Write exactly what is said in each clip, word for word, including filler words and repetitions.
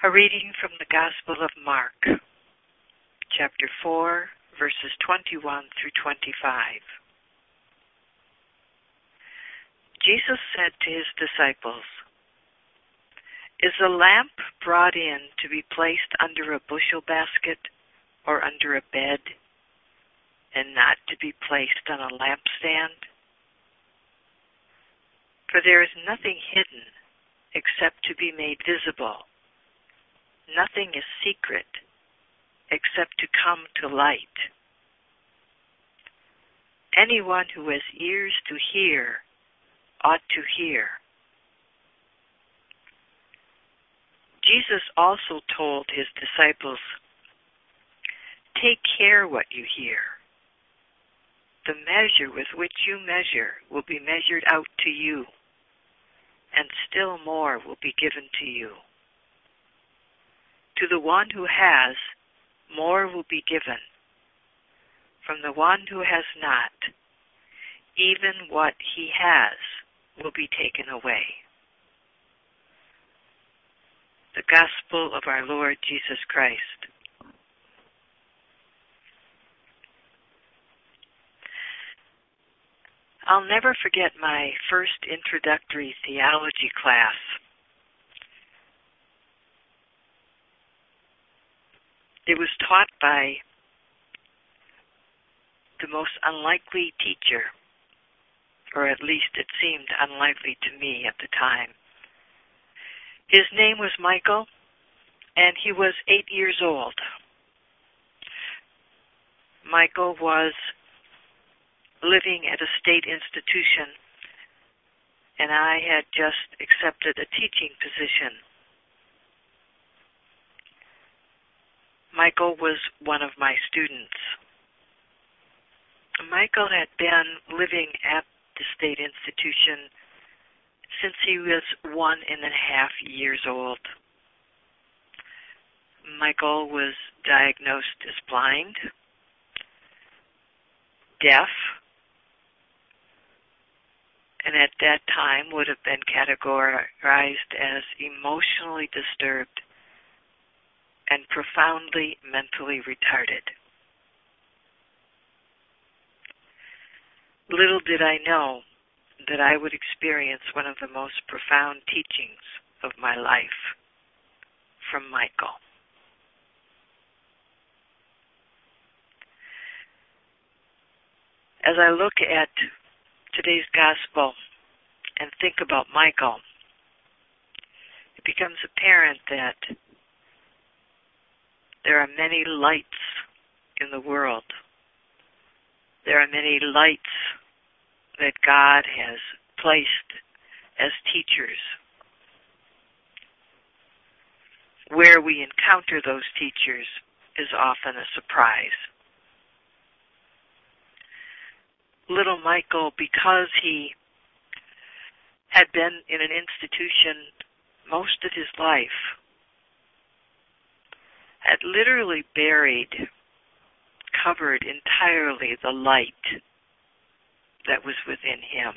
A reading from the Gospel of Mark, chapter four, verses twenty-one through twenty-five. Jesus said to his disciples, "Is a lamp brought in to be placed under a bushel basket or under a bed, and not to be placed on a lampstand? For there is nothing hidden except to be made visible. Nothing is secret except to come to light. Anyone who has ears to hear ought to hear." Jesus also told his disciples, "Take care what you hear. The measure with which you measure will be measured out to you, and still more will be given to you. To the one who has, more will be given. From the one who has not, even what he has will be taken away." The Gospel of our Lord Jesus Christ. I'll never forget my first introductory theology class. It was taught by the most unlikely teacher, or at least it seemed unlikely to me at the time. His name was Michael, and he was eight years old. Michael was living at a state institution, and I had just accepted a teaching position. Michael was one of my students. Michael had been living at the state institution since he was one and a half years old. Michael was diagnosed as blind, deaf, and at that time would have been categorized as emotionally disturbed and profoundly mentally retarded. Little did I know that I would experience one of the most profound teachings of my life from Michael. As I look at today's gospel and think about Michael, it becomes apparent that there are many lights in the world. There are many lights that God has placed as teachers. Where we encounter those teachers is often a surprise. Little Michael, because he had been in an institution most of his life, had literally buried, covered entirely the light that was within him.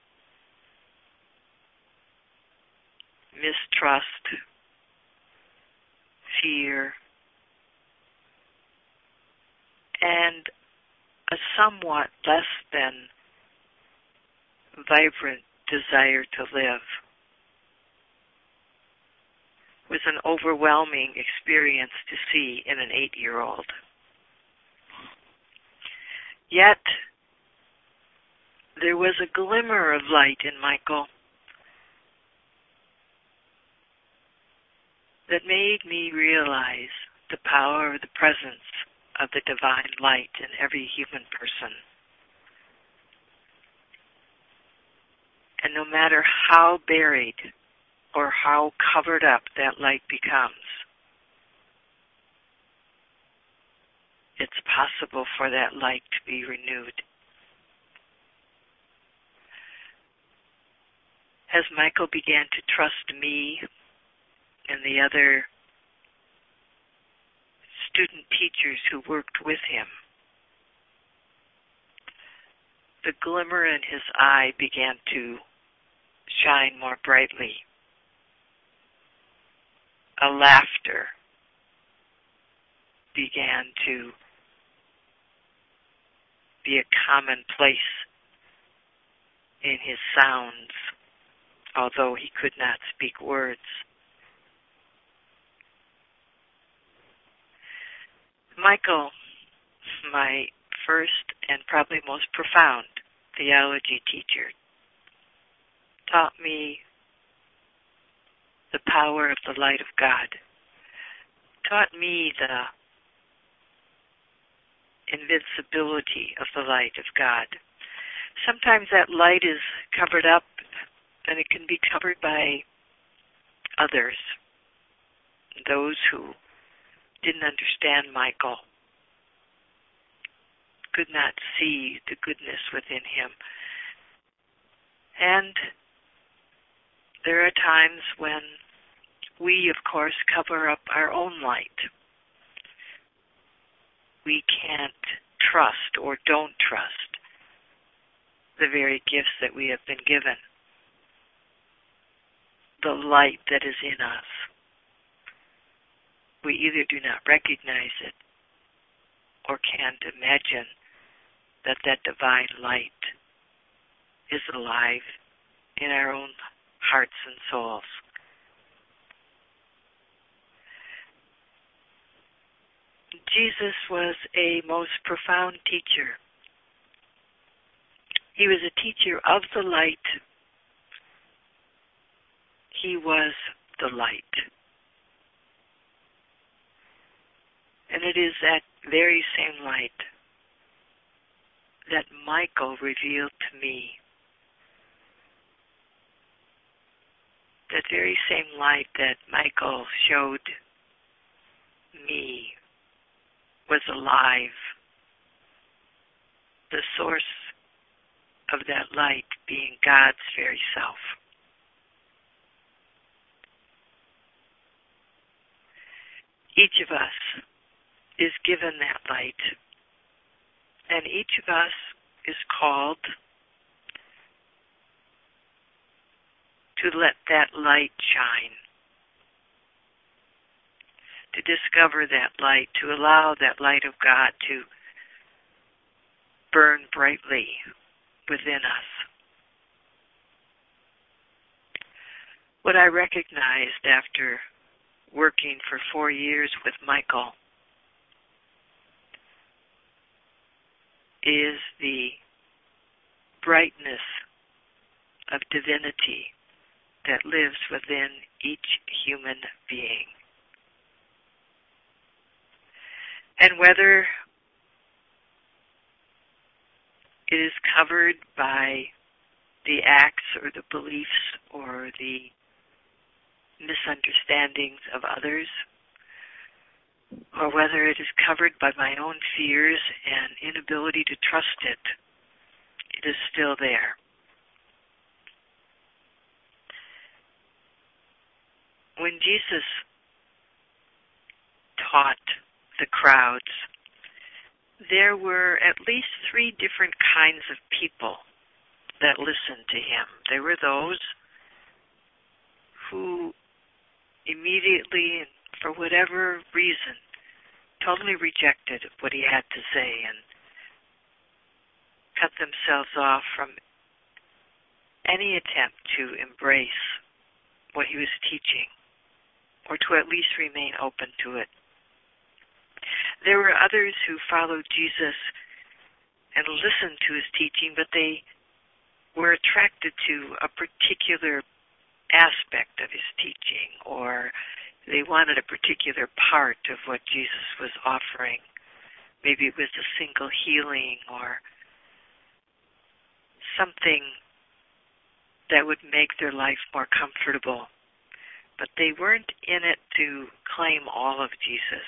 Mistrust, fear, and a somewhat less than vibrant desire to live was an overwhelming experience to see in an eight-year-old. Yet, there was a glimmer of light in Michael that made me realize the power of the presence of the divine light in every human person. And no matter how buried or how covered up that light becomes, it's possible for that light to be renewed. As Michael began to trust me and the other student teachers who worked with him, the glimmer in his eye began to shine more brightly. a laughter began to be a commonplace in his sounds, although he could not speak words. Michael, my first and probably most profound theology teacher, taught me the power of the light of God, taught me the invincibility of the light of God. Sometimes that light is covered up, and it can be covered by others, those who didn't understand Michael, could not see the goodness within him. And there are times when we, of course, cover up our own light. We can't trust or don't trust the very gifts that we have been given, the light that is in us. We either do not recognize it or can't imagine that that divine light is alive in our own hearts and souls. Jesus was a most profound teacher. He was a teacher of the light. He was the light. And it is that very same light that Michael revealed to me. That very same light that Michael showed me was alive. The source of that light being God's very self. Each of us is given that light, and each of us is called to let that light shine, to discover that light, to allow that light of God to burn brightly within us. What I recognized after working for four years with Michael is the brightness of divinity that lives within each human being. And whether it is covered by the acts or the beliefs or the misunderstandings of others, or whether it is covered by my own fears and inability to trust it, it is still there. When Jesus taught the crowds, there were at least three different kinds of people that listened to him. There were those who immediately, and for whatever reason, totally rejected what he had to say and cut themselves off from any attempt to embrace what he was teaching, or to at least remain open to it. There were others who followed Jesus and listened to his teaching, but they were attracted to a particular aspect of his teaching, or they wanted a particular part of what Jesus was offering. Maybe it was a single healing or something that would make their life more comfortable. But they weren't in it to claim all of Jesus.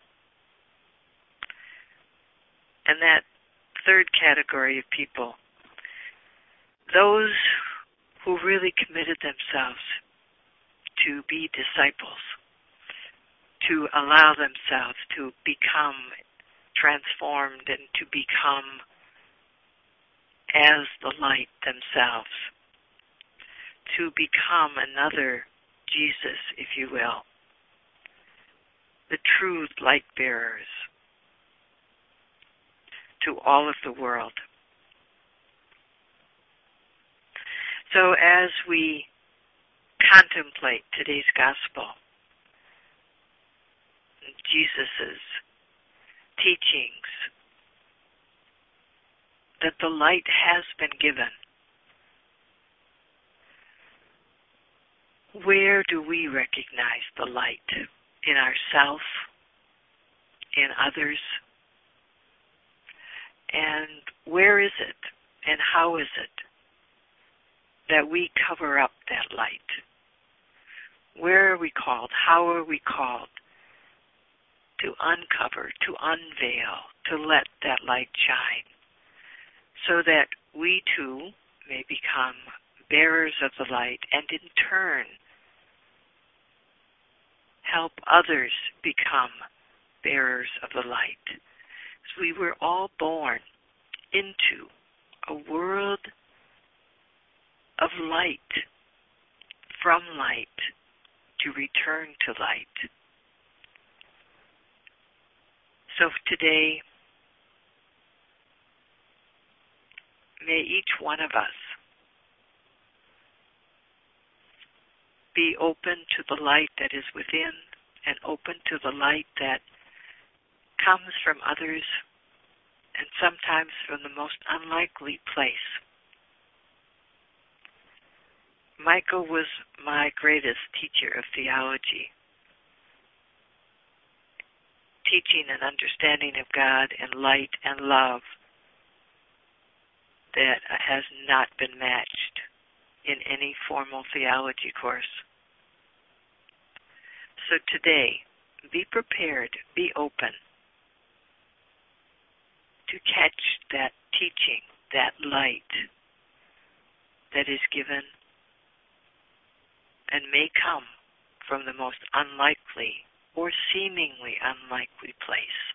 And that third category of people, those who really committed themselves to be disciples, to allow themselves to become transformed and to become as the light themselves, to become another Jesus, if you will, the true light bearers to all of the world. So as we contemplate today's gospel, Jesus' teachings, that the light has been given, where do we recognize the light? In ourselves, in others? And where is it, and how is it that we cover up that light? Where are we called? How are we called to uncover, to unveil, to let that light shine, so that we too may become bearers of the light and in turn help others become bearers of the light. So we were all born into a world of light, from light, to return to light. So today, may each one of us be open to the light that is within and open to the light that comes from others and sometimes from the most unlikely place. Michael was my greatest teacher of theology, teaching an understanding of God and light and love that has not been matched in any formal theology course. So today, be prepared, be open to catch that teaching, that light that is given and may come from the most unlikely or seemingly unlikely place.